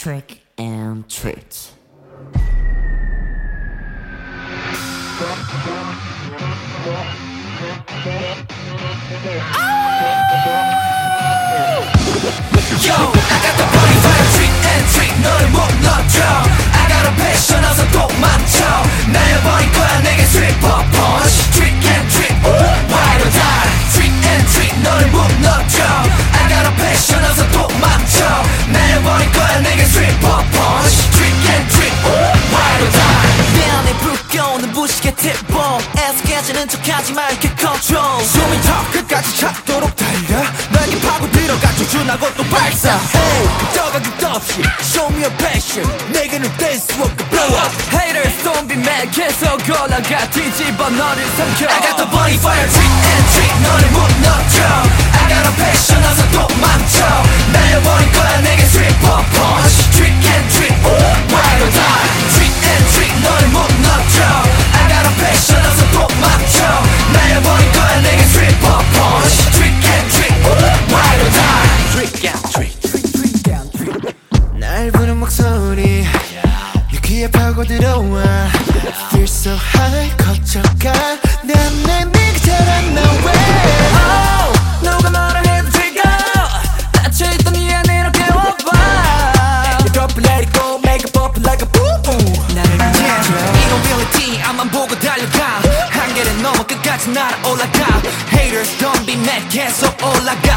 Trick and treat. Yo, I got the body fire trick and treat 너를 못 넣어줘 I got a passion 어서 또 맞춰 날려버릴 거야 내게 sweeper punch Trick and treat, ride or die Trick and treat 너를 못 넣어줘 I got a passion 어서 또 맞춰 날려버릴 거야 내게 sweeper punch Trick and treat, ride or die 내 안에 불 껴오는 부시게 tip봉 애석해지는 척하지 마 이렇게 control Show me talk 끝까지 찾도록 달려 너에게 파고 들어가 조준하고 또 발사 Hey 끝없가 끝없이 Show me your passion 내게는 dance walk blow up Haters don't be mad 계속 올라가 뒤집어 너를 삼켜 I got the body fire trick and treat 너를 못 넣어줘 I got a passion 어서 또 망쳐 날려버릴 거야 내게 sweeper punch Trick and treat ride or die Trick and treat 너를 못 넣어줘 I got a passion 어서 또 망쳐 날려버릴 거야 내게 sweeper punch Trick and treat ride or die Trick and treat 날 부는 목소리 내 귀에 파고 들어와 Feel so high 거쳐가 내 안에 네가 자란 나 way Oh 누가 뭐라 해도 즐겨 닫혀있던 이 안으로 깨워봐 You drop it let it go make it pop like a boom boom 나를 위해줘 이건 reality 앞만 보고 달려가 한계를 넘어 끝까지 날아올라가 Haters don't be mad 계속 올라가